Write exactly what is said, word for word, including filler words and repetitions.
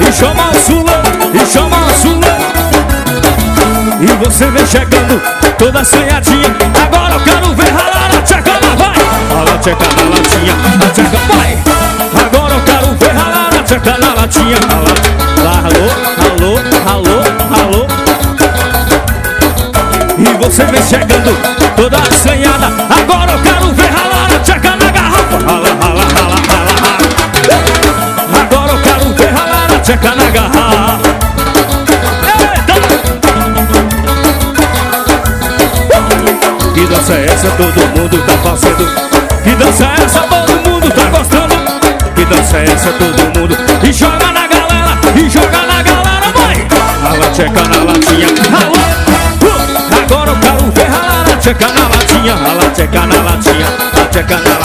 e chama o sulão, e chama o sulão. E você vem chegando toda assanhadinha. Agora eu quero ver ralar a tcheca, vai. Rala a tcheca na latinha, a tcheca vai. Agora eu quero ver ralar a tcheca na latinha. Rala, ralou, ralou, ralou, ralou. E você vem chegando toda assanhada. Agora eu quero ver ralar a tcheca na garrafa. Rala, rala, rala, rala, rala. Agora eu quero ver ralar a tcheca na garrafa. Que dança é essa? Todo mundo tá fazendo. Que dança é essa? Todo mundo tá gostando. Que dança é essa? Todo mundo. E joga na galera, e joga na galera, vai. Rala a tcheca na latinha, rala. Uh, agora eu quero ver ralar a tcheca na latinha. Rala a tcheca na latinha, a tcheca na